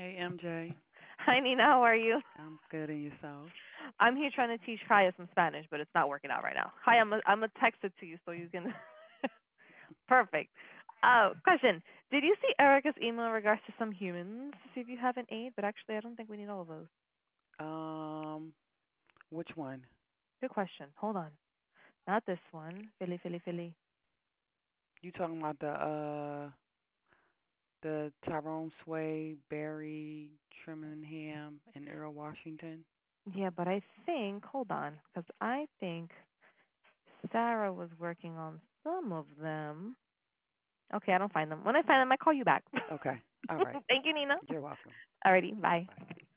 Hey MJ, Hi, Nina. How are you? I'm good and yourself? I'm here trying to teach Kaya some Spanish, but it's not working out right now. Kaya, I'm a text it to you so you can. Perfect. Question: Did you see Erica's email in regards to some humans? See if you have an aid, but actually, I don't think we need all of those. Um, which one? Good question. Hold on. Not this one. Philly, Philly, Philly. You talking about the Tyrone Sway, Barry Trimmingham, and Earl Washington? Yeah, but I think. Hold on, because I think Sarah was working on some of them. Okay, I don't find them. When I find them, I call you back. Okay, all right. Thank you, Nina. You're welcome. Alrighty, bye. Bye.